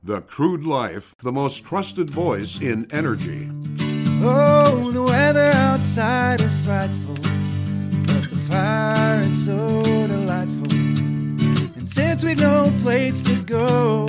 The Crude Life, the most trusted voice in energy. Oh, the weather outside is frightful, but the fire is so delightful. And since we've no place to go,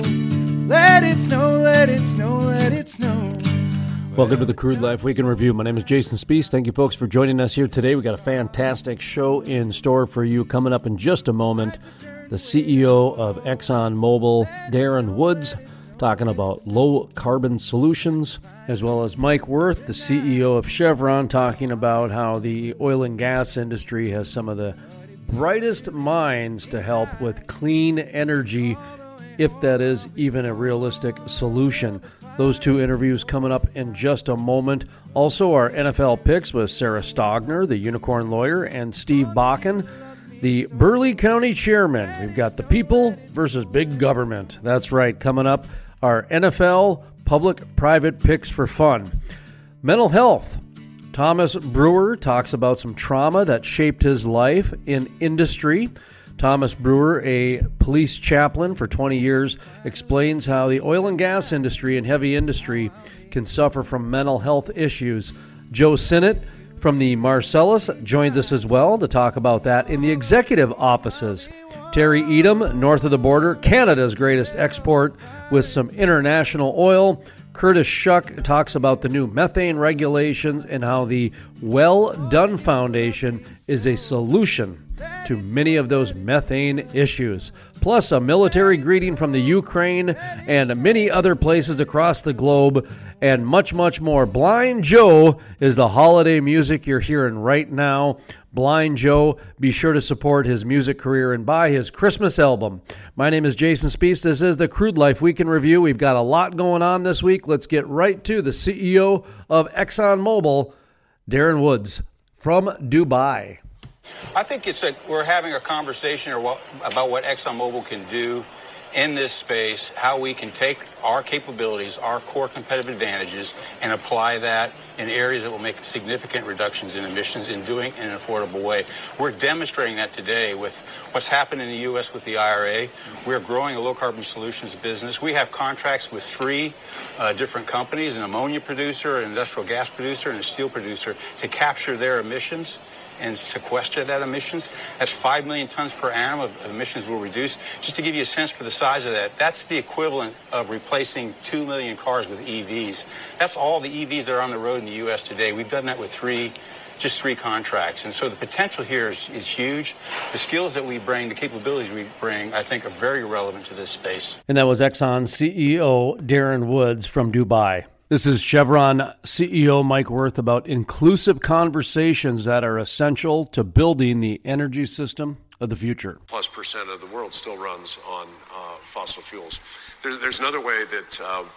let it snow, let it snow, let it snow. Welcome to the Crude Life Week in Review. My name is Jason Spiess. Thank you, folks, for joining us here today. We got a fantastic show in store for you coming up in just a moment. The CEO of ExxonMobil, Darren Woods, talking about low-carbon solutions, as well as Mike Wirth, the CEO of Chevron, talking about how the oil and gas industry has some of the brightest minds to help with clean energy, if that is even a realistic solution. Those two interviews coming up in just a moment. Also, our NFL picks with Sarah Stogner, the unicorn lawyer, and Steve Bakken, the Burleigh County chairman. We've got the people versus big government. That's right, coming up, our NFL public-private picks for fun. Mental health. Thomas Brewer talks about some trauma that shaped his life in industry. Thomas Brewer, a police chaplain for 20 years, explains how the oil and gas industry and heavy industry can suffer from mental health issues. Joe Sinnott from the Marcellus joins us as well to talk about that in the executive offices. Terry Edom, north of the border, Canada's greatest export with some international oil. Curtis Shuck talks about the new methane regulations and how the Well Done Foundation is a solution to many of those methane issues. Plus a military greeting from the Ukraine and many other places across the globe, and much, much more. Blind Joe is the holiday music you're hearing right now. Blind Joe, be sure to support his music career and buy his Christmas album. My name is Jason Spiess. This is the Crude Life Week in Review. We've got a lot going on this week. Let's get right to the CEO of ExxonMobil, Darren Woods from Dubai. I think we're having a conversation about what ExxonMobil can do in this space, how we can take our capabilities, our core competitive advantages, and apply that in areas that will make significant reductions in emissions and doing it in an affordable way. We're demonstrating that today with what's happened in the U.S. with the IRA. We're growing a low-carbon solutions business. We have contracts with three different companies, an ammonia producer, an industrial gas producer, and a steel producer, to capture their emissions and sequester that emissions. That's 5 million tons per annum of emissions we'll reduce. Just to give you a sense for the size of that, that's the equivalent of replacing 2 million cars with EVs. That's all the EVs that are on the road in the U.S. today. We've done that with just three contracts. And so the potential here is huge. The skills that we bring, the capabilities we bring, I think are very relevant to this space. And that was Exxon CEO Darren Woods from Dubai. This is Chevron CEO Mike Wirth about inclusive conversations that are essential to building the energy system of the future. Plus percent of the world still runs on fossil fuels. There's another way that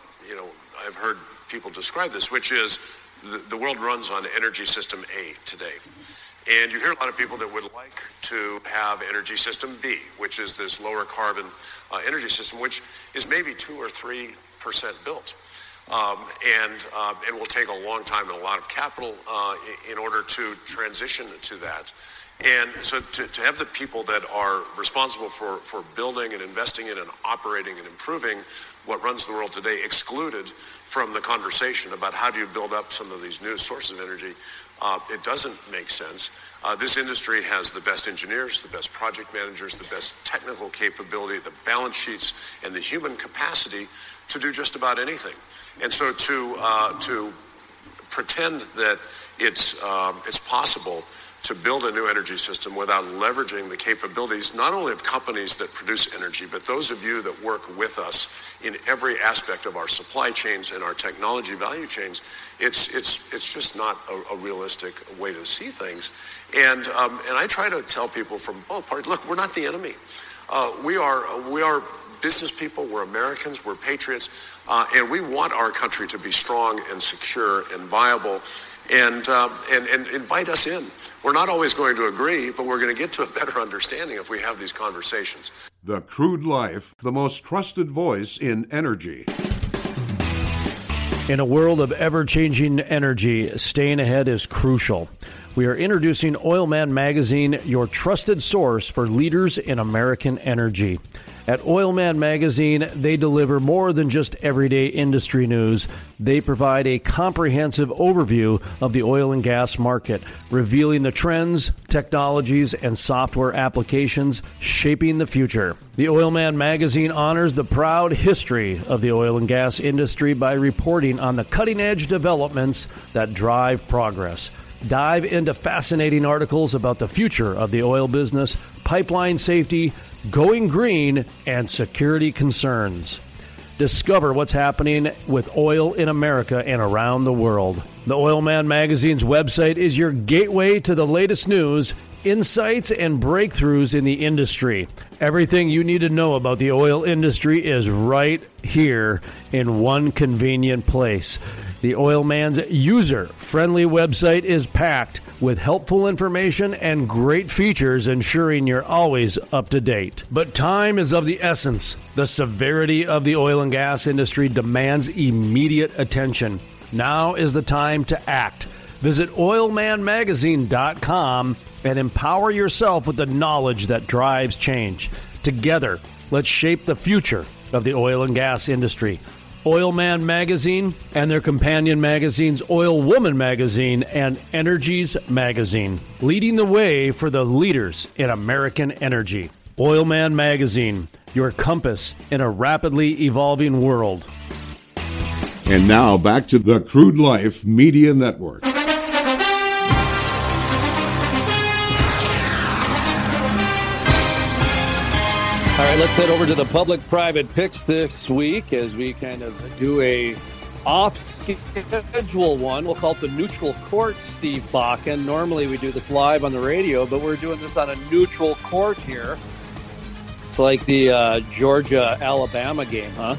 I've heard people describe this, which is the world runs on energy system A today. And you hear a lot of people that would like to have energy system B, which is this lower carbon energy system, which is maybe 2 or 3% built. And will take a long time and a lot of capital in order to transition to that. And so to have the people that are responsible for building and investing in and operating and improving what runs the world today excluded from the conversation about how do you build up some of these new sources of energy, it doesn't make sense. This industry has the best engineers, the best project managers, the best technical capability, the balance sheets, and the human capacity to do just about anything. And so to pretend that it's possible to build a new energy system without leveraging the capabilities not only of companies that produce energy, but those of you that work with us in every aspect of our supply chains and our technology value chains, it's just not a realistic way to see things. And I try to tell people from both parties, look, we're not the enemy. We are business people, we're Americans, we're patriots, and we want our country to be strong and secure and viable, and invite us in. We're not always going to agree, but we're going to get to a better understanding if we have these conversations. The Crude Life, the most trusted voice in energy. In a world of ever-changing energy, staying ahead is crucial. We are introducing Oilman Magazine, your trusted source for leaders in American energy. At Oilman Magazine, they deliver more than just everyday industry news. They provide a comprehensive overview of the oil and gas market, revealing the trends, technologies, and software applications shaping the future. The Oilman Magazine honors the proud history of the oil and gas industry by reporting on the cutting-edge developments that drive progress. Dive into fascinating articles about the future of the oil business, pipeline safety, going green, and security concerns. Discover what's happening with oil in America and around the world. The Oilman Magazine's website is your gateway to the latest news, insights, and breakthroughs in the industry. Everything you need to know about the oil industry is right here in one convenient place. The Oilman's user-friendly website is packed with helpful information and great features, ensuring you're always up to date. But time is of the essence. The severity of the oil and gas industry demands immediate attention. Now is the time to act. Visit oilmanmagazine.com and empower yourself with the knowledge that drives change. Together, let's shape the future of the oil and gas industry. Oilman Magazine and their companion magazines, Oil Woman Magazine and Energies Magazine, leading the way for the leaders in American energy. Oilman Magazine, your compass in a rapidly evolving world. And now back to the Crude Life Media Network. All right, let's head over to the public-private picks this week as we kind of do a off-schedule one. We'll call it the neutral court, Steve Bakken. Normally we do this live on the radio, but we're doing this on a neutral court here. It's like the Georgia-Alabama game, huh?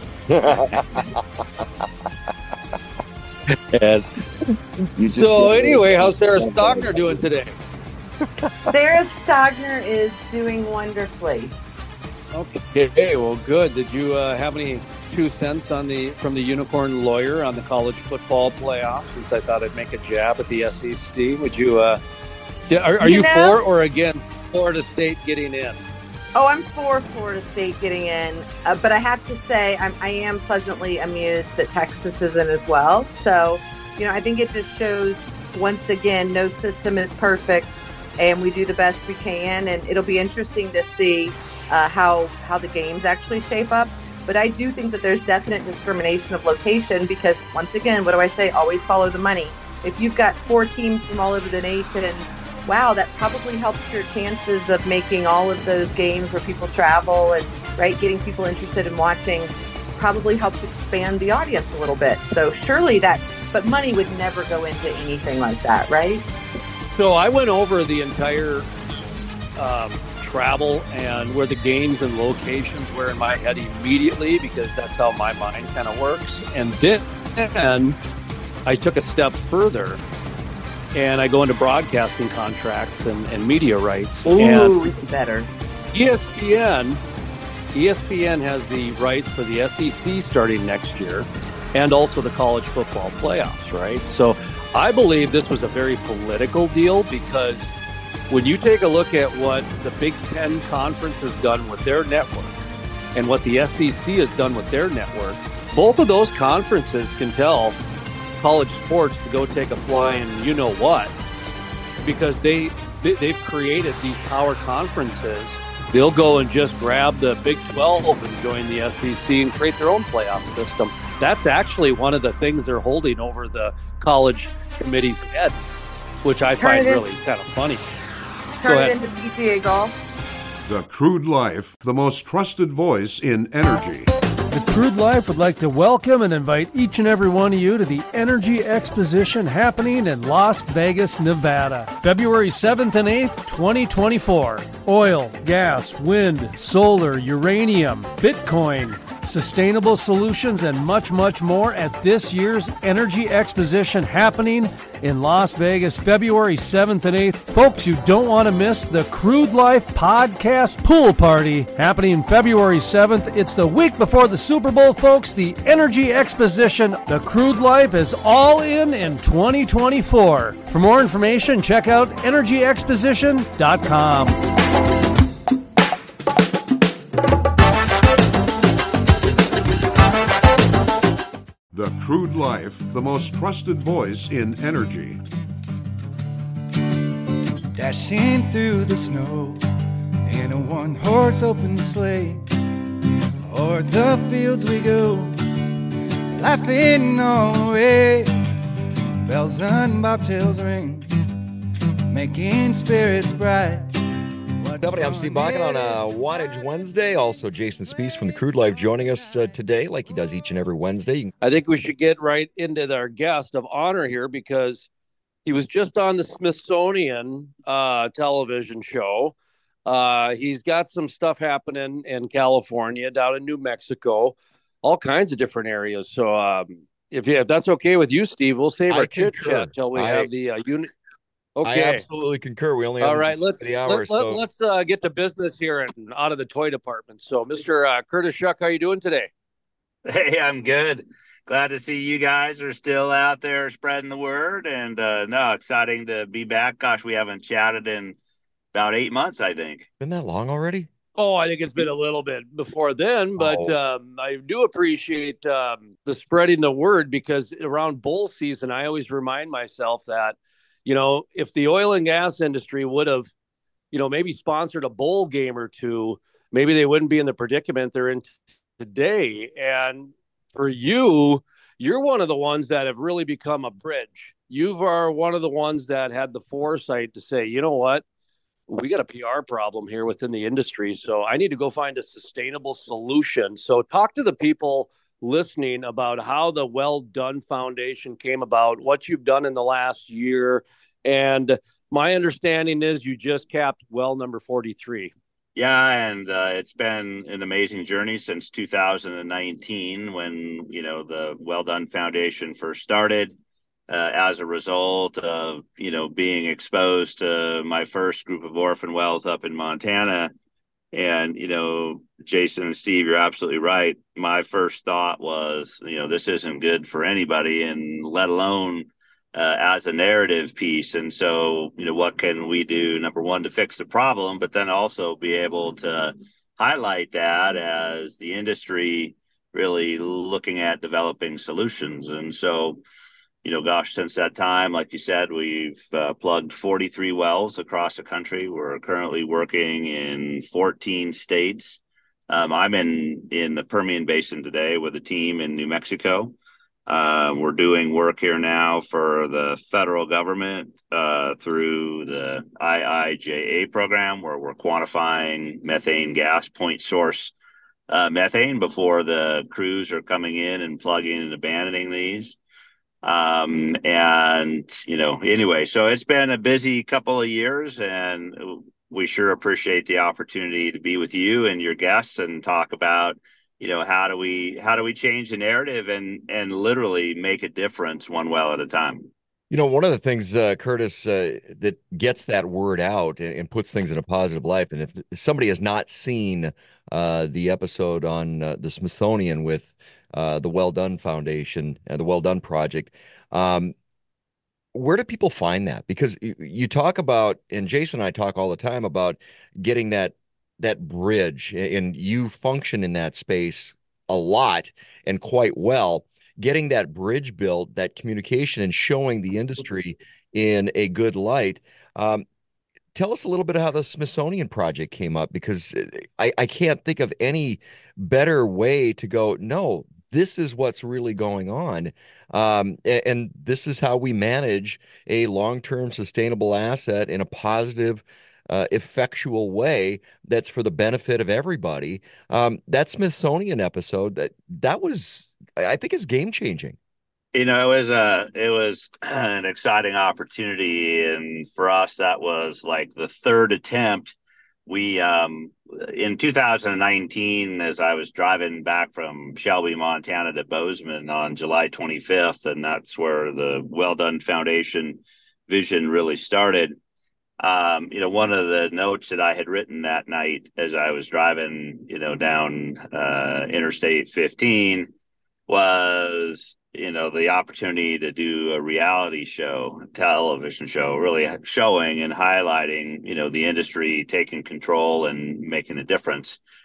So anyway, how's Sarah Stockner doing today? Sarah Stockner is doing wonderfully. Okay, well, good. Did you have any 2 cents from the Unicorn Lawyer on the college football playoff? Since I thought I'd make a jab at the SEC, would you? Are you for or against Florida State getting in? Oh, I'm for Florida State getting in, but I have to say I am pleasantly amused that Texas is in as well. So, I think it just shows once again no system is perfect, and we do the best we can, and it'll be interesting to see how the games actually shape up. But I do think that there's definite discrimination of location because, once again, what do I say? Always follow the money. If you've got 4 teams from all over the nation, wow, that probably helps your chances of making all of those games where people travel and, getting people interested in watching probably helps expand the audience a little bit. So surely but money would never go into anything like that, right? So I went over the entire travel and where the games and locations were in my head immediately because that's how my mind kind of works. And then I took a step further and I go into broadcasting contracts and media rights. Ooh, and even better. ESPN has the rights for the SEC starting next year and also the college football playoffs, right? So I believe this was a very political deal because when you take a look at what the Big Ten Conference has done with their network and what the SEC has done with their network, both of those conferences can tell college sports to go take a flying you-know-what because they've created these power conferences. They'll go and just grab the Big 12 and join the SEC and create their own playoff system. That's actually one of the things they're holding over the college committee's head, which I find really kind of funny. Turn it into PGA golf. The Crude Life, the most trusted voice in energy. The Crude Life would like to welcome and invite each and every one of you to the Energy Exposition happening in Las Vegas, Nevada, February 7th and 8th, 2024. Oil, gas, wind, solar, uranium, Bitcoin, sustainable solutions, and much, much more at this year's Energy Exposition happening in Las Vegas, February 7th and 8th. Folks, you don't want to miss the Crude Life Podcast Pool Party happening February 7th. It's the week before the Super Bowl, folks. The Energy Exposition, the Crude Life is all in 2024. For more information, check out energyexposition.com. The Crude Life, the most trusted voice in energy. Dashing through the snow in a one-horse open sleigh. O'er the fields we go, laughing all the way. Bells and bobtails ring, making spirits bright. Everybody, I'm Steve Bakken on a Wattage Wednesday. Also, Jason Spiess from the Crude Life joining us today, like he does each and every Wednesday. I think we should get right into our guest of honor here, because he was just on the Smithsonian television show. He's got some stuff happening in California, down in New Mexico, all kinds of different areas. So if that's okay with you, Steve, we'll save our chit chat till we have the unit. Okay. I absolutely concur. We only have all right. Let's get to business here and out of the toy department. So, Mr. Curtis Shuck, how you doing today? Hey, I'm good. Glad to see you guys are still out there spreading the word, and exciting to be back. Gosh, we haven't chatted in about 8 months, I think. Been that long already? Oh, I think it's been a little bit before then, but I do appreciate the spreading the word, because around bull season, I always remind myself that, if the oil and gas industry would have, maybe sponsored a bowl game or two, maybe they wouldn't be in the predicament they're in today. And for you, you're one of the ones that have really become a bridge. You are one of the ones that had the foresight to say, you know what? We got a PR problem here within the industry, so I need to go find a sustainable solution. So talk to the people listening about how the Well Done Foundation came about, what you've done in the last year. And my understanding is you just capped well number 43. Yeah, and it's been an amazing journey since 2019 when, the Well Done Foundation first started. As a result of, being exposed to my first group of orphan wells up in Montana. And, Jason and Steve, you're absolutely right. My first thought was, this isn't good for anybody, and let alone as a narrative piece. And so, what can we do, number one, to fix the problem, but then also be able to highlight that as the industry really looking at developing solutions. And so, since that time, like you said, we've plugged 43 wells across the country. We're currently working in 14 states. I'm in the Permian Basin today with a team in New Mexico. We're doing work here now for the federal government through the IIJA program, where we're quantifying methane gas point source methane before the crews are coming in and plugging and abandoning these. Anyway, so it's been a busy couple of years, and we sure appreciate the opportunity to be with you and your guests and talk about, how do we change the narrative and literally make a difference one well at a time. One of the things, Curtis, that gets that word out and puts things in a positive light. And if somebody has not seen the episode on the Smithsonian with the Well Done Foundation and the Well Done Project, where do people find that? Because you talk about, and Jason and I talk all the time about getting that bridge, and you function in that space a lot and quite well, getting that bridge built, that communication, and showing the industry in a good light. Tell us a little bit of how the Smithsonian Project came up, because I can't think of any better way to go, no, this is what's really going on. And this is how we manage a long-term sustainable asset in a positive, effectual way that's for the benefit of everybody. That Smithsonian episode, that was, I think, is game-changing. It was an exciting opportunity, and for us, that was like the third attempt. We in 2019, as I was driving back from Shelby, Montana to Bozeman on July 25th, and that's where the Well Done Foundation vision really started. One of the notes that I had written that night as I was driving, down Interstate 15 was, the opportunity to do a reality show, television show, really showing and highlighting, the industry taking control and making a difference.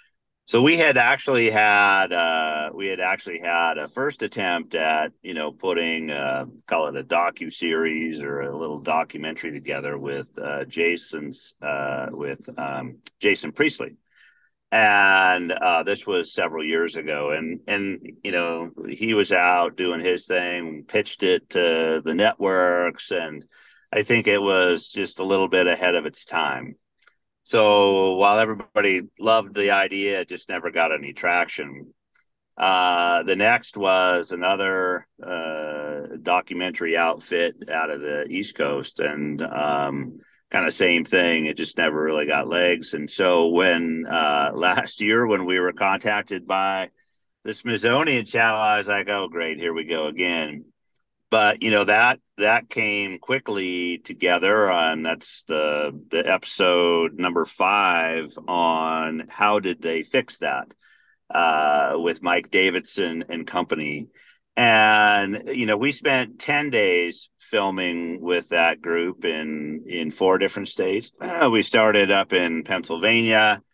So we had actually had a first attempt at putting call it a docu-series or a little documentary together with Jason Priestley, and this was several years ago, and he was out doing his thing, pitched it to the networks, and I think it was just a little bit ahead of its time. So while everybody loved the idea, it just never got any traction. The next was another documentary outfit out of the East Coast, and kind of same thing. It just never really got legs. And so when last year, when we were contacted by the Smithsonian Channel, I was like, oh, great, here we go again. But that came quickly together, and that's the episode number 5 on how did they fix that with Mike Davidson and company. And we spent 10 days filming with that group in 4 different states. We started up in Pennsylvania,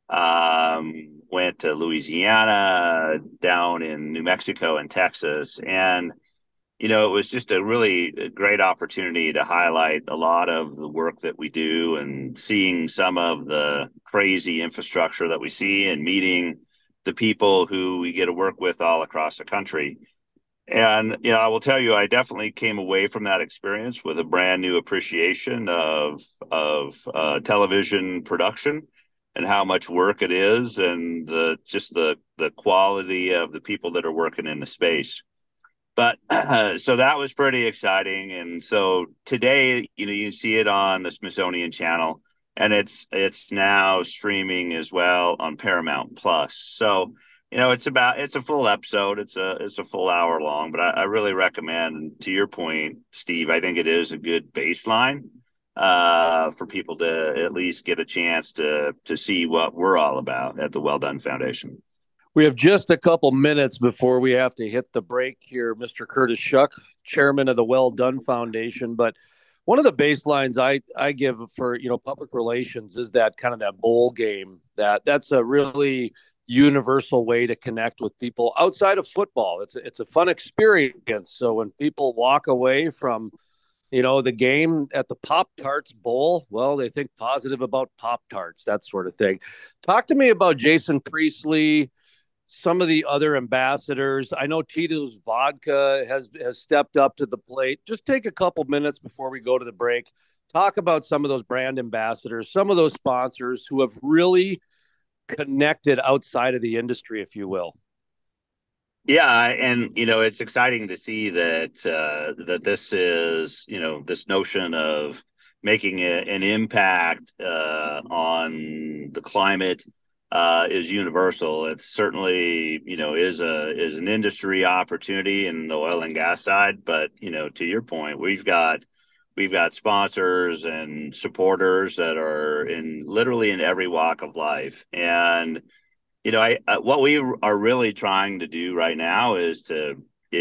went to Louisiana, down in New Mexico and Texas, and it was just a really great opportunity to highlight a lot of the work that we do, and seeing some of the crazy infrastructure that we see, and meeting the people who we get to work with all across the country. And, I will tell you, I definitely came away from that experience with a brand new appreciation of television production and how much work it is, and the quality of the people that are working in the space. But so that was pretty exciting. And so today, you can see it on the Smithsonian Channel, and it's now streaming as well on Paramount Plus. So, it's a full episode. It's a full hour long, but I really recommend, to your point, Steve, I think it is a good baseline for people to at least get a chance to see what we're all about at the Well Done Foundation. We have just a couple minutes before we have to hit the break here, Mr. Curtis Shuck, chairman of the Well Done Foundation. But one of the baselines I give for, public relations is that kind of that bowl game. That's a really universal way to connect with people outside of football. It's a fun experience. So when people walk away from, the game at the Pop-Tarts Bowl, well, they think positive about Pop-Tarts, that sort of thing. Talk to me about Jason Priestley, some of the other ambassadors. I know Tito's Vodka has stepped up to the plate. Just take a couple minutes before we go to the break. Talk about some of those brand ambassadors, some of those sponsors who have really connected outside of the industry, if you will. Yeah, and it's exciting to see that this is this notion of making an impact on the climate is universal. It's certainly is an industry opportunity in the oil and gas side, but to your point, we've got sponsors and supporters that are literally in every walk of life. And what we are really trying to do right now is to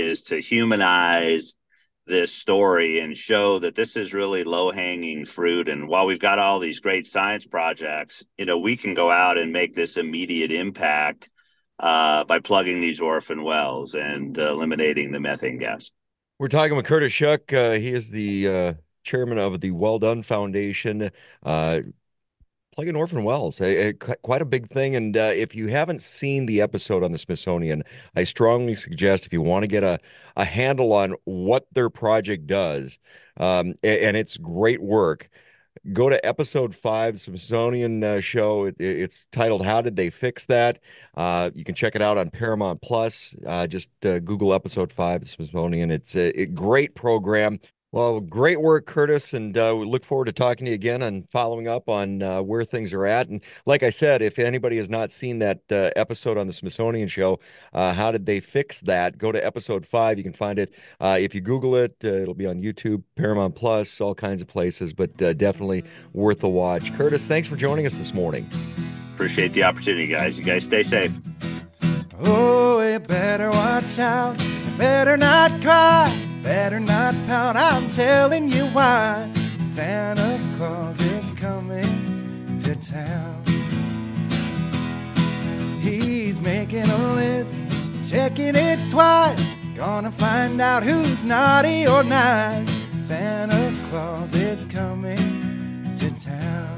humanize this story and show that this is really low-hanging fruit. And while we've got all these great science projects, we can go out and make this immediate impact by plugging these orphan wells and eliminating the methane gas. We're talking with Curtis Shuck. He is the chairman of the Well Done Foundation. Plugging orphan wells, quite a big thing. And if you haven't seen the episode on the Smithsonian, I strongly suggest, if you want to get a handle on what their project does, and it's great work, go to episode 5, Smithsonian show. It's titled "How Did They Fix That?" You can check it out on Paramount Plus. Just Google episode 5, the Smithsonian. It's a great program. Well, great work, Curtis, and we look forward to talking to you again and following up on where things are at. And like I said, if anybody has not seen that episode on the Smithsonian show, How Did They Fix That? Go to episode 5. You can find it. If you Google it, it'll be on YouTube, Paramount Plus, all kinds of places, but definitely worth a watch. Curtis, thanks for joining us this morning. Appreciate the opportunity, guys. You guys stay safe. Oh, you better watch out. You better not cry. Better not pout, I'm telling you why. Santa Claus is coming to town. He's making a list, checking it twice. Gonna find out who's naughty or nice. Santa Claus is coming to town.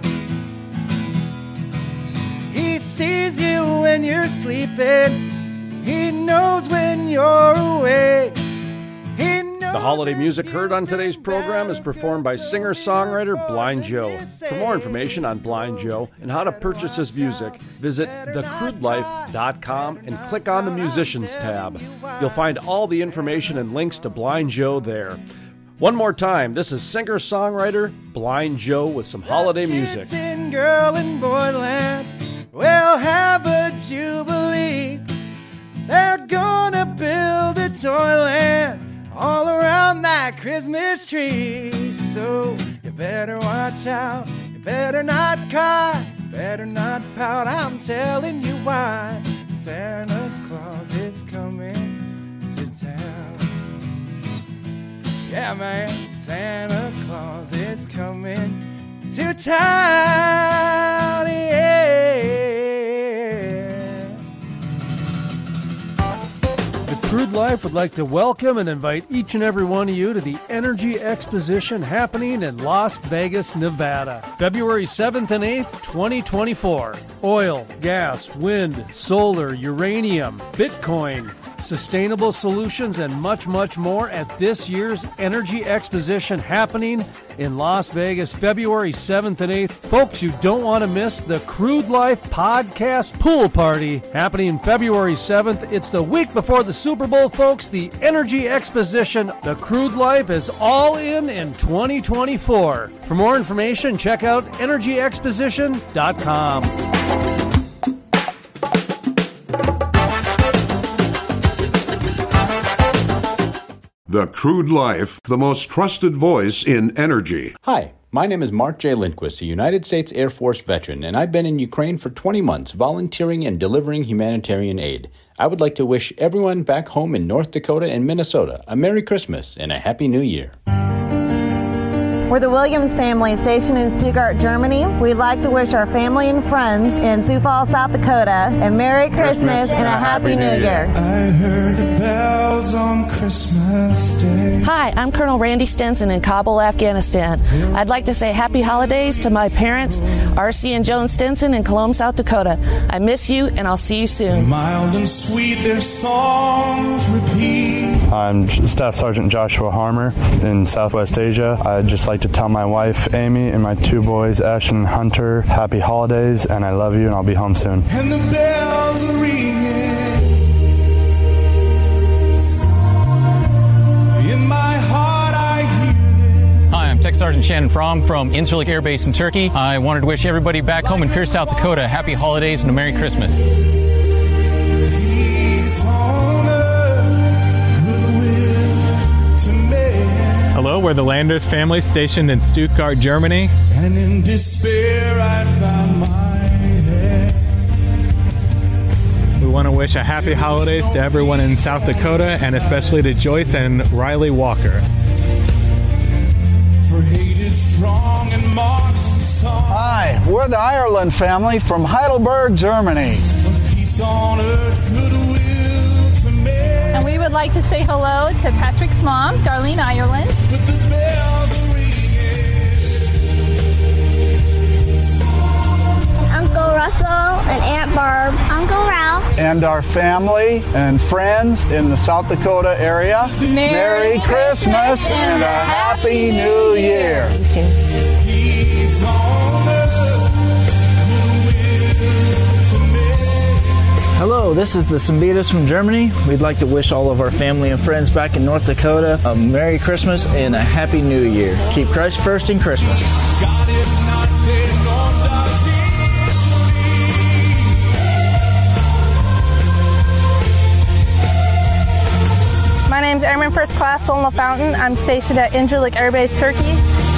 He sees you when you're sleeping. He knows when you're awake. The holiday music heard on today's program is performed by singer-songwriter Blind Joe. For more information on Blind Joe and how to purchase his music, visit thecrudelife.com and click on the Musicians tab. You'll find all the information and links to Blind Joe there. One more time, this is singer-songwriter Blind Joe with some holiday music. In girl and boy land, we'll have a jubilee. They're gonna build a toyland all around that Christmas tree. So you better watch out, you better not cry, you better not pout, I'm telling you why. Santa Claus is coming to town. Yeah, man, Santa Claus is coming to town, yeah. Crude Life would like to welcome and invite each and every one of you to the Energy Exposition happening in Las Vegas, Nevada, February 7th and 8th, 2024. Oil, gas, wind, solar, uranium, Bitcoin, sustainable solutions, and much, much more at this year's Energy Exposition happening in Las Vegas, February 7th and 8th. Folks, you don't want to miss the Crude Life Podcast Pool Party happening February 7th. It's the week before the Super Bowl, folks. The Energy Exposition, the Crude Life is all in 2024. For more information, check out energyexposition.com. The Crude Life, the most trusted voice in energy. Hi, my name is Mark J. Lindquist, a United States Air Force veteran, and I've been in Ukraine for 20 months volunteering and delivering humanitarian aid. I would like to wish everyone back home in North Dakota and Minnesota a Merry Christmas and a Happy New Year. We're the Williams family stationed in Stuttgart, Germany. We'd like to wish our family and friends in Sioux Falls, South Dakota a Merry Christmas and a Happy New Year. I heard the bells on Christmas Day. Hi, I'm Colonel Randy Stenson in Kabul, Afghanistan. I'd like to say happy holidays to my parents, R.C. and Joan Stenson in Cologne, South Dakota. I miss you, and I'll see you soon. Mild and sweet, their songs repeat. I'm Staff Sergeant Joshua Harmer in Southwest Asia. I'd just like to tell my wife, Amy, and my two boys, Ashton and Hunter, happy holidays, and I love you, and I'll be home soon. And the bells are ringing. In my heart I hear them. Hi, I'm Tech Sergeant Shannon Fromm from Incirlik Air Base in Turkey. I wanted to wish everybody back home in Pierce, South Dakota, happy holidays and a Merry Christmas. Hello, we're the Landers family stationed in Stuttgart, Germany. And in despair I bow my head. We want to wish a happy holidays to everyone in South Dakota and especially to Joyce and Riley Walker. For hate is strong and mocks the song. Hi, we're the Ireland family from Heidelberg, Germany. Peace on earth, goodwill to men. And we would like to say hello to Patrick's mom, Darlene Ireland. With the bells ringing. Uncle Russell and Aunt Barb. Uncle Ralph. And our family and friends in the South Dakota area. Merry Christmas and a Happy New Year. Peace on earth, goodwill to men. Hello, this is the Sambitas from Germany. We'd like to wish all of our family and friends back in North Dakota a Merry Christmas and a Happy New Year. Keep Christ first in Christmas. God is not dead, nor does he sleep. My name's Airman First Class Solna Fountain. I'm stationed at Incirlik Air Base, Turkey.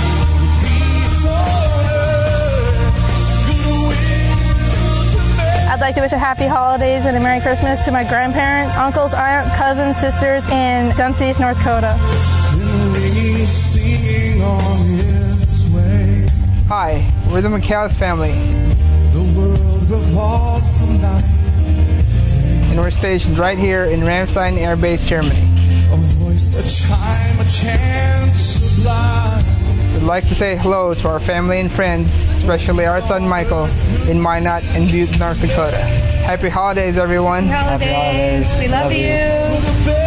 I'd like to wish a happy holidays and a Merry Christmas to my grandparents, uncles, aunt, cousins, sisters in Dunseith, North Dakota. Hi, we're the McAllis family. The world revolves from night and we're stationed right here in Ramstein Air Base, Germany. A voice, a chime, a chance sublime. We'd like to say hello to our family and friends, especially our son Michael in Minot and Butte, North Dakota. Happy holidays, everyone. Happy holidays. We love you.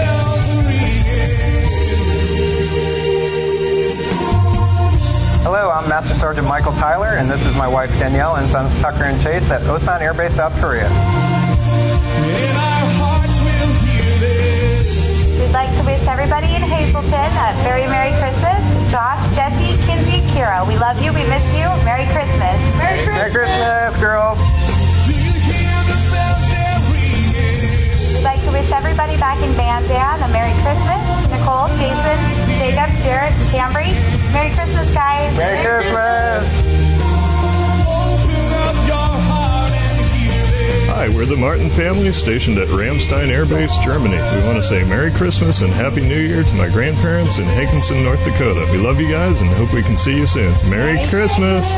Hello, I'm Master Sergeant Michael Tyler, and this is my wife Danielle and sons Tucker and Chase at Osan Air Base, South Korea. We'd like to wish everybody in Hazleton a very Merry Christmas. Josh, Jesse, Kinsey, Kira, we love you, we miss you. Merry Christmas. Merry Christmas, girls. We'd like to wish everybody back in Van Dan a Merry Christmas. Nicole, Jason, Jacob, Jared, Cambry. Merry Christmas, guys. Merry Christmas. Hi, we're the Martin family stationed at Ramstein Air Base, Germany. We want to say Merry Christmas and Happy New Year to my grandparents in Hankinson, North Dakota. We love you guys and hope we can see you soon. Merry Christmas.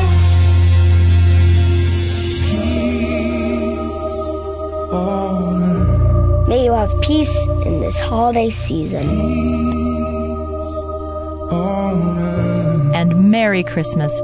May you have peace in this holiday season. And Merry Christmas.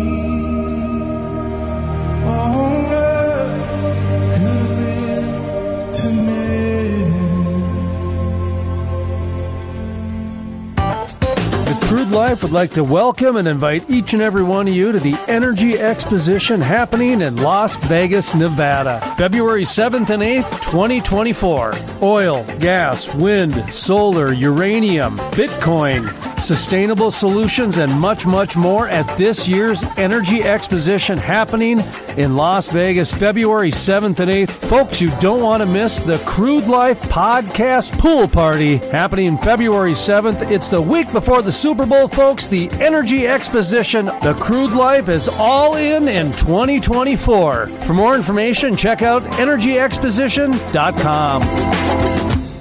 Crude Life would like to welcome and invite each and every one of you to the Energy Exposition happening in Las Vegas, Nevada, February 7th and 8th, 2024. Oil, gas, wind, solar, uranium, Bitcoin, sustainable solutions, and much, much more at this year's Energy Exposition happening in Las Vegas, February 7th and 8th. Folks, you don't want to miss the Crude Life Podcast Pool Party happening February 7th. It's the week before the Super Bowl, folks. The Energy Exposition, the Crude Life is all in 2024. For more information, check out energyexposition.com.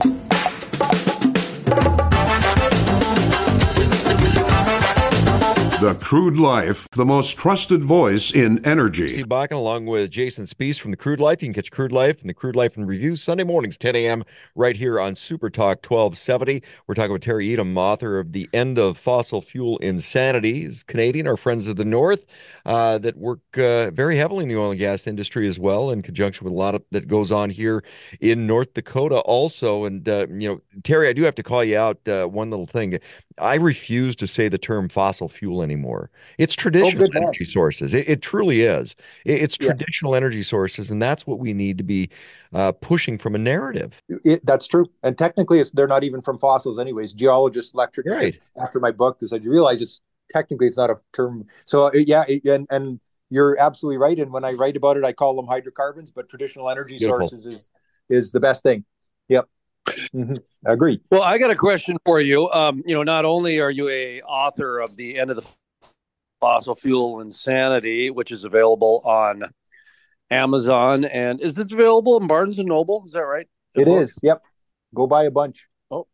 The Crude Life, the most trusted voice in energy. Steve Bakken along with Jason Spiess from the Crude Life. You can catch Crude Life and the Crude Life in Review Sunday mornings, 10 a.m. right here on Super Talk 1270. We're talking with Terry Edom, author of The End of Fossil Fuel Insanity. He's Canadian, our friends of the North, that work very heavily in the oil and gas industry as well, in conjunction with a lot of that goes on here in North Dakota also. And, Terry, I do have to call you out one little thing. I refuse to say the term fossil fuel anymore. It's traditional energy sources. It truly is. It's traditional energy sources, and that's what we need to be pushing from a narrative. That's true. And technically, they're not even from fossils anyways. Geologists, electric, right. After my book, they said, you realize it's not a term. So, and you're absolutely right. And when I write about it, I call them hydrocarbons, but traditional energy sources is the best thing. Yep. Mm-hmm. I agree. Well, I got a question for you. Not only are you a author of The End of the Fossil Fuel Insanity, which is available on Amazon, and is it available in Barnes & Noble? Is that right? It is. Yep. Go buy a bunch. Oh.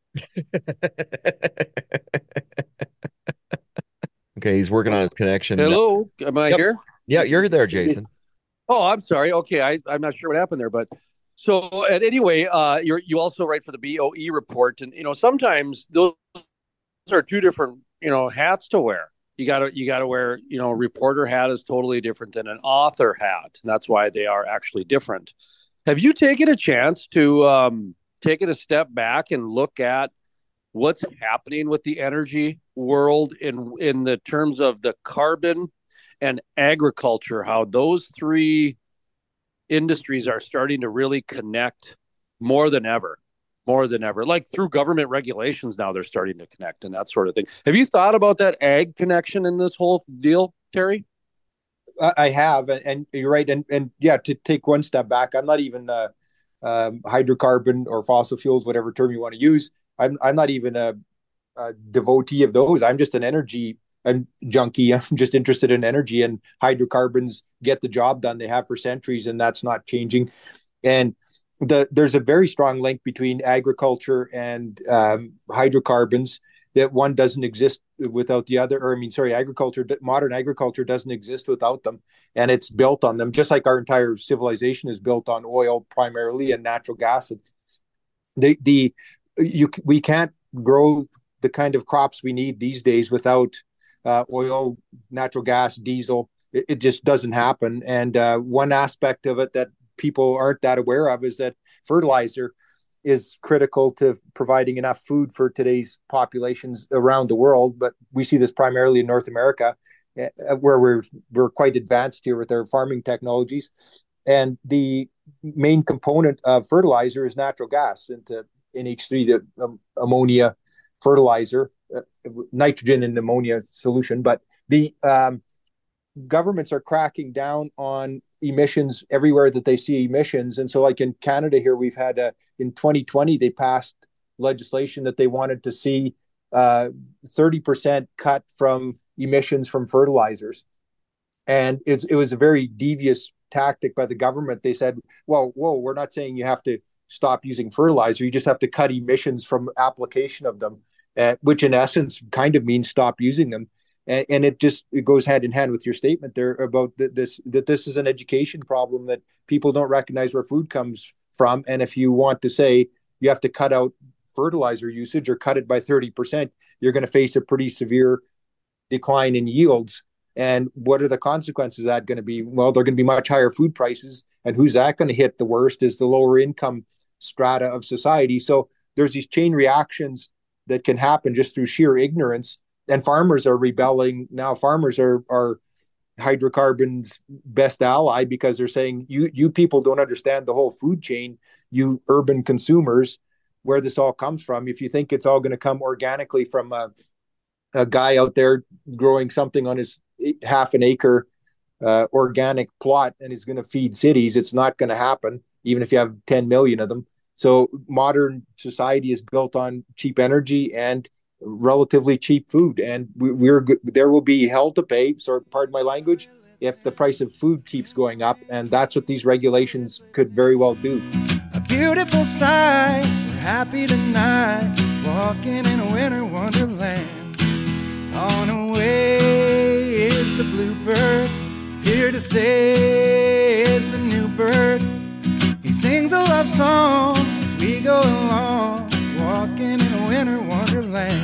Okay, he's working on his connection. Hello, am I here? Yeah, you're there, Jason. Oh, I'm sorry. Okay, I'm not sure what happened there, but so anyway, you also write for the BOE report, and sometimes those are two different hats to wear. You gotta wear a reporter hat is totally different than an author hat, and that's why they are actually different. Have you taken a chance to take it a step back and look at what's happening with the energy world in the terms of the carbon and agriculture, how those three industries are starting to really connect more than ever, like through government regulations now they're starting to connect and that sort of thing. Have you thought about that ag connection in this whole deal, Terry? I have, and you're right. And yeah, to take one step back, I'm not even hydrocarbon or fossil fuels, whatever term you want to use. I'm not even a devotee of those. I'm just an energy junkie. I'm just interested in energy, and hydrocarbons get the job done. They have for centuries, and that's not changing. And there's a very strong link between agriculture and hydrocarbons. that one doesn't exist without the other, or I mean, sorry, modern agriculture doesn't exist without them, and it's built on them, just like our entire civilization is built on oil primarily and natural gas. We can't grow the kind of crops we need these days without oil, natural gas, diesel. It just doesn't happen. And one aspect of it that people aren't that aware of is that fertilizer is critical to providing enough food for today's populations around the world. But we see this primarily in North America, where we're quite advanced here with our farming technologies. And the main component of fertilizer is natural gas into NH3, the ammonia fertilizer, nitrogen and ammonia solution. But the governments are cracking down on emissions everywhere that they see emissions. And so like in Canada here, we've had in 2020, they passed legislation that they wanted to see 30% cut from emissions from fertilizers. And it was a very devious tactic by the government. They said, well, whoa, we're not saying you have to stop using fertilizer. You just have to cut emissions from application of them, which in essence kind of means stop using them. And it goes hand in hand with your statement there about that this is an education problem, that people don't recognize where food comes from. And if you want to say you have to cut out fertilizer usage or cut it by 30%, you're going to face a pretty severe decline in yields. And what are the consequences of that going to be? Well, they're going to be much higher food prices. And who's that going to hit the worst is the lower income strata of society. So there's these chain reactions that can happen just through sheer ignorance. And farmers are rebelling now. Farmers are hydrocarbons' best ally, because they're saying, you people don't understand the whole food chain, you urban consumers, where this all comes from. If you think it's all going to come organically from a guy out there growing something on his half an acre organic plot and is going to feed cities, it's not going to happen, even if you have 10 million of them. So modern society is built on cheap energy and relatively cheap food, and there will be hell to pay, sorry, pardon my language, if the price of food keeps going up. And that's what these regulations could very well do. A beautiful sight, we're happy tonight, walking in a winter wonderland. On a way is the bluebird, here to stay is the new bird. He sings a love song as we go along, walking in a winter wonderland.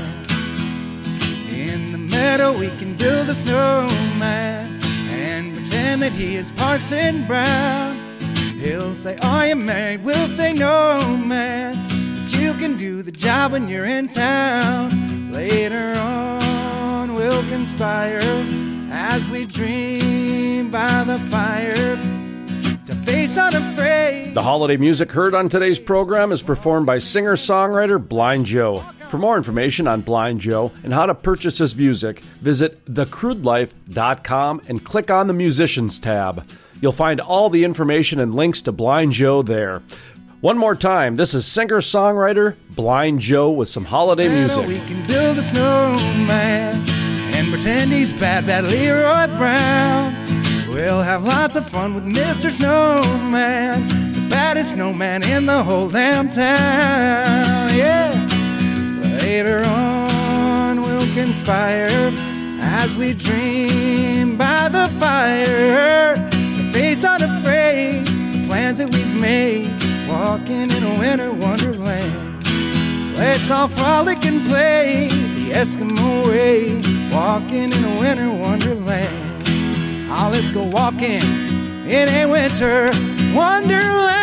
In the meadow we can build a snowman and pretend that he is Parson Brown. He'll say, are you married? We'll say, no, man, but you can do the job when you're in town. Later on we'll conspire as we dream by the fire to face unafraid. The holiday music heard on today's program is performed by singer-songwriter Blind Joe. For more information on Blind Joe and how to purchase his music, visit thecrudelife.com and click on the Musicians tab. You'll find all the information and links to Blind Joe there. One more time, this is singer-songwriter Blind Joe with some holiday music. We can build a snowman and pretend he's bad Leroy Brown. We'll have lots of fun with Mr. Snowman, the baddest snowman in the whole damn town. Yeah. Later on we'll conspire as we dream by the fire to face unafraid the plans that we've made, walking in a winter wonderland. Let's all frolic and play the Eskimo way, walking in a winter wonderland. Oh, let's go walking in a winter wonderland.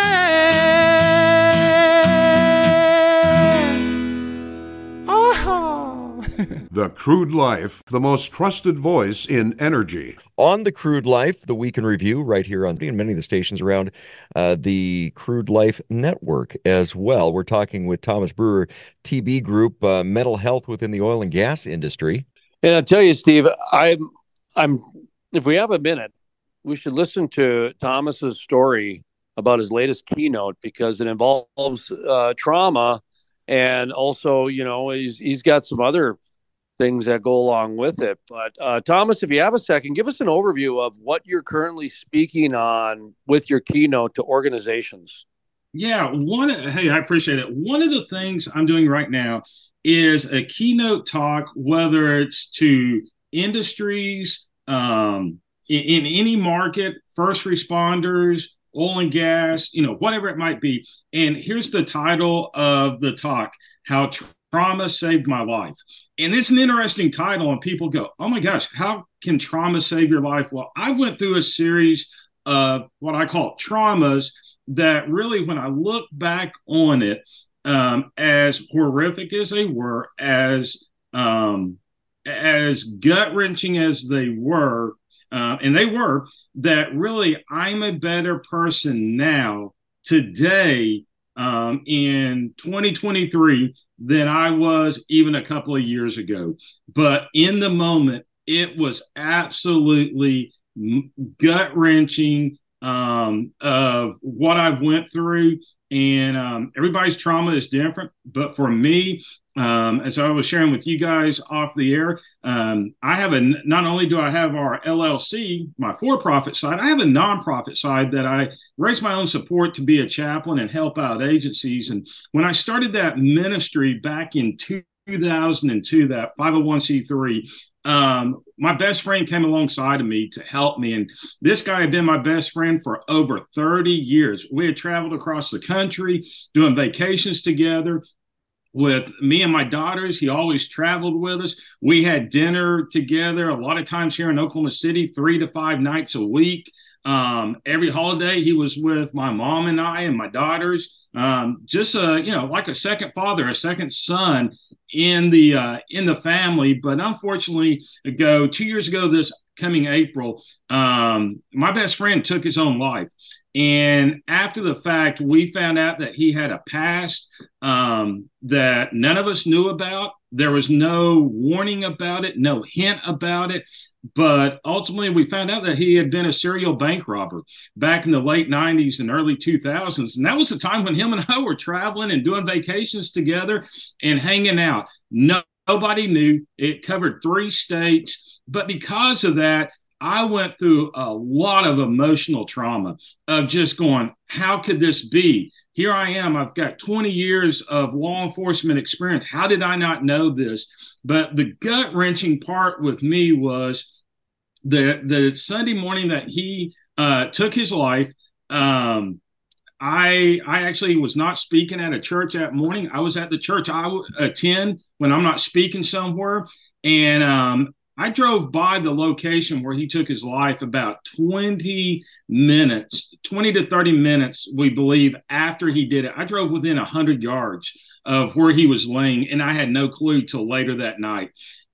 Oh. The Crude Life, the most trusted voice in energy. On The Crude Life, the Week in Review, right here on many of the stations around the Crude Life Network as well. We're talking with Thomas Brewer, TB Group, mental health within the oil and gas industry. And I'll tell you, Steve, I'm if we have a minute, we should listen to Thomas's story about his latest keynote, because it involves trauma, and also, he's got some other things that go along with it. But Thomas, if you have a second, give us an overview of what you're currently speaking on with your keynote to organizations. Yeah, hey, I appreciate it. One of the things I'm doing right now is a keynote talk, whether it's to industries in any market, first responders, oil and gas, whatever it might be. And here's the title of the talk: How Trauma Saved My Life. And it's an interesting title, and people go, oh my gosh, how can trauma save your life? Well, I went through a series of what I call traumas that really, when I look back on it, as horrific as they were, as gut-wrenching as they were, and they were, that really I'm a better person now, today, in 2023 than I was even a couple of years ago. But in the moment, it was absolutely gut-wrenching of what I've went through. And everybody's trauma is different. But for me, as I was sharing with you guys off the air, I have not only do I have our LLC, my for-profit side, I have a nonprofit side that I raise my own support to be a chaplain and help out agencies. And when I started that ministry back in 2002, that 501c3, my best friend came alongside of me to help me. And this guy had been my best friend for over 30 years. We had traveled across the country doing vacations together with me and my daughters. He always traveled with us. We had dinner together a lot of times here in Oklahoma City, 3 to 5 nights a week. Every holiday he was with my mom and I and my daughters. Just like a second father, a second son in the family. But unfortunately, 2 years ago, this coming April, my best friend took his own life. And after the fact, we found out that he had a past that none of us knew about. There was no warning about it, no hint about it. But ultimately, we found out that he had been a serial bank robber back in the late 90s and early 2000s. And that was the time when him and I were traveling and doing vacations together and hanging out. Nobody knew. It covered 3 states. But because of that, I went through a lot of emotional trauma of just going, how could this be? Here I am. I've got 20 years of law enforcement experience. How did I not know this? But the gut-wrenching part with me was the Sunday morning that he took his life. I actually was not speaking at a church that morning. I was at the church I attend when I'm not speaking somewhere. And I drove by the location where he took his life about 20 to 30 minutes, we believe, after he did it. I drove within 100 yards of where he was laying, and I had no clue till later that night.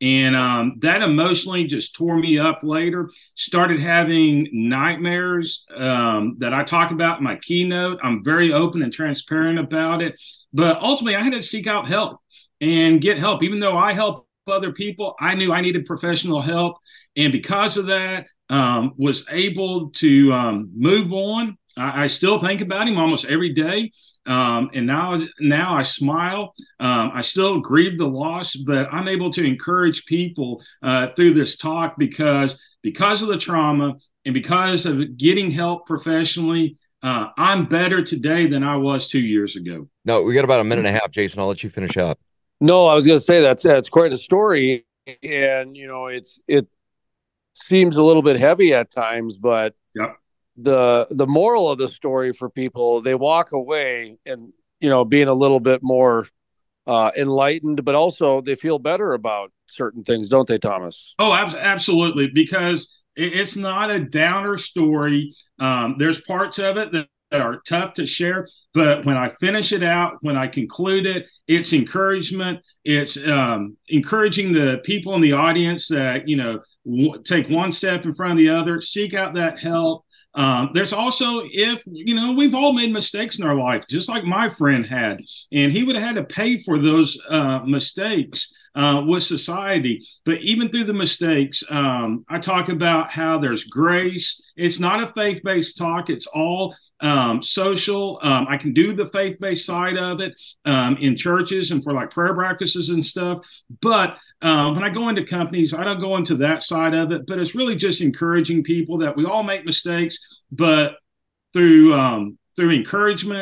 And that emotionally just tore me up later. Started having nightmares that I talk about in my keynote. I'm very open and transparent about it. But ultimately, I had to seek out help and get help. Even though I help other people, I knew I needed professional help. And because of that, was able to move on. I still think about him almost every day. And now I smile. I still grieve the loss, but I'm able to encourage people through this talk because of the trauma and because of getting help professionally, I'm better today than I was 2 years ago. No, we got about a minute and a half, Jason. I'll let you finish up. No, I was going to say that's quite a story. And, it seems a little bit heavy at times, but yep. The moral of the story for people, they walk away and, being a little bit more enlightened, but also they feel better about certain things, don't they, Thomas? Oh, absolutely. Because it's not a downer story. There's parts of it that are tough to share, but when I finish it out, when I conclude it, it's encouragement. It's encouraging the people in the audience that, take one step in front of the other, seek out that help. There's also, if, we've all made mistakes in our life, just like my friend had, and he would have had to pay for those mistakes with society. But even through the mistakes, I talk about how there's grace. It's not a faith-based talk. It's all social. I can do the faith-based side of it in churches and for like prayer practices and stuff. But when I go into companies, I don't go into that side of it. But it's really just encouraging people that we all make mistakes, but through encouragement,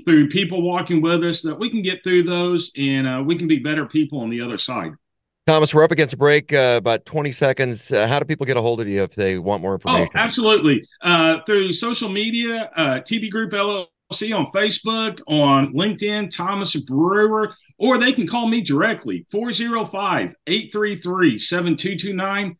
through people walking with us, that we can get through those and we can be better people on the other side. Thomas, we're up against a break, about 20 seconds. How do people get a hold of you if they want more information? Oh, absolutely. Through social media, TB Group LLC on Facebook, on LinkedIn, Thomas Brewer, or they can call me directly, 405-833-7229,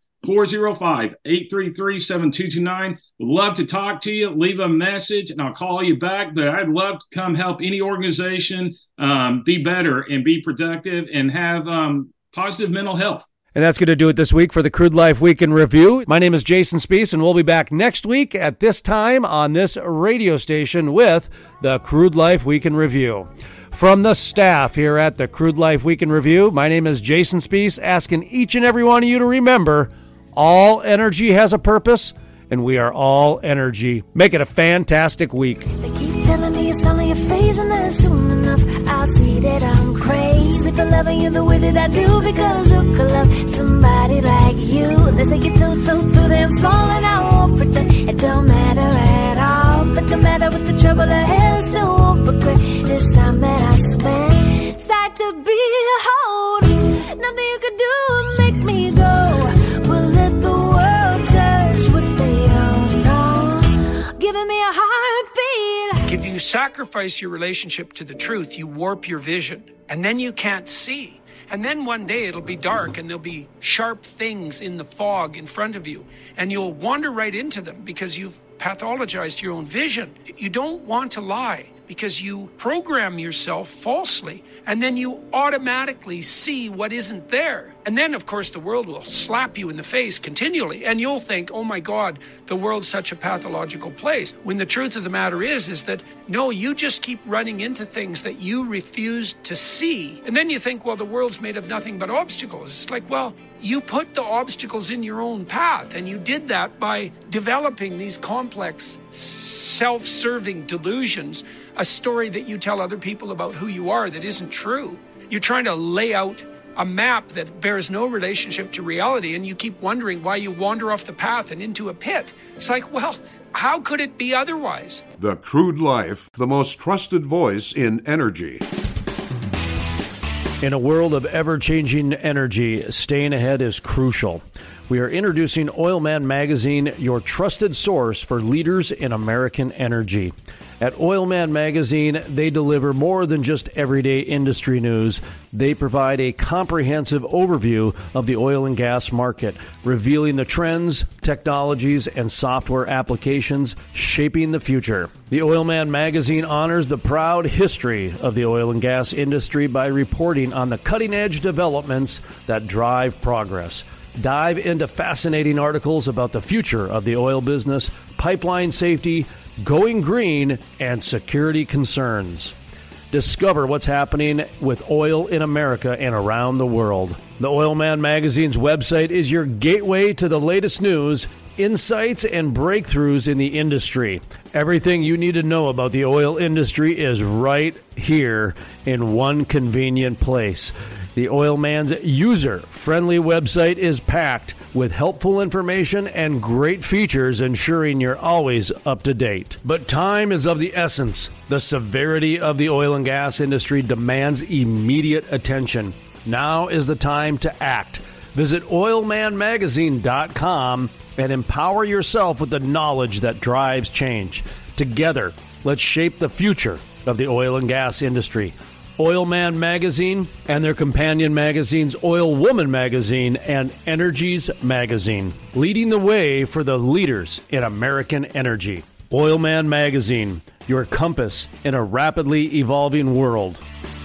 405-833-7229. Would love to talk to you. Leave a message, and I'll call you back. But I'd love to come help any organization be better and be productive and have positive mental health. And that's going to do it this week for the Crude Life Week in Review. My name is Jason Spees, and we'll be back next week at this time on this radio station with the Crude Life Week in Review. From the staff here at the Crude Life Week in Review, my name is Jason Spees, asking each and every one of you to remember, all energy has a purpose, and we are all energy. Make it a fantastic week. They keep telling me it's only a phase, and then soon enough I'll see that I'm crazy for loving you the way that I do, because who could love somebody like you? They say you're too damn small, and I won't pretend it don't matter at all. But no matter what the trouble ahead, I still won't regret this time that I spent. Start to behold, nothing you could do will make me go. We'll let the world judge what they don't know, giving me a heartbeat. If you sacrifice your relationship to the truth, you warp your vision, and then you can't see. And then one day it'll be dark and there'll be sharp things in the fog in front of you, and you'll wander right into them because you've pathologized your own vision. You don't want to lie because you program yourself falsely, and then you automatically see what isn't there. And then, of course, the world will slap you in the face continually, and you'll think, oh my God, the world's such a pathological place. When the truth of the matter is that, no, you just keep running into things that you refuse to see. And then you think, well, the world's made of nothing but obstacles. It's like, well, you put the obstacles in your own path, and you did that by developing these complex, self-serving delusions, a story that you tell other people about who you are that isn't true. You're trying to lay out a map that bears no relationship to reality, and you keep wondering why you wander off the path and into a pit. It's like, well, how could it be otherwise? The Crude Life, the most trusted voice in energy. In a world of ever-changing energy, staying ahead is crucial. We are introducing Oil Man Magazine, your trusted source for leaders in American energy. At Oil Man Magazine, they deliver more than just everyday industry news. They provide a comprehensive overview of the oil and gas market, revealing the trends, technologies, and software applications shaping the future. The Oil Man Magazine honors the proud history of the oil and gas industry by reporting on the cutting-edge developments that drive progress. Dive into fascinating articles about the future of the oil business, pipeline safety, going green, and security concerns. Discover what's happening with oil in America and around the world. The Oil Man Magazine's website is your gateway to the latest news, insights, and breakthroughs in the industry. Everything you need to know about the oil industry is right here in one convenient place. The Oil Man's user-friendly website is packed with helpful information and great features, ensuring you're always up to date. But time is of the essence. The severity of the oil and gas industry demands immediate attention. Now is the time to act. Visit oilmanmagazine.com and empower yourself with the knowledge that drives change. Together, let's shape the future of the oil and gas industry. Oil Man Magazine and their companion magazines, Oil Woman Magazine and Energies Magazine, leading the way for the leaders in American energy. Oil Man Magazine, your compass in a rapidly evolving world.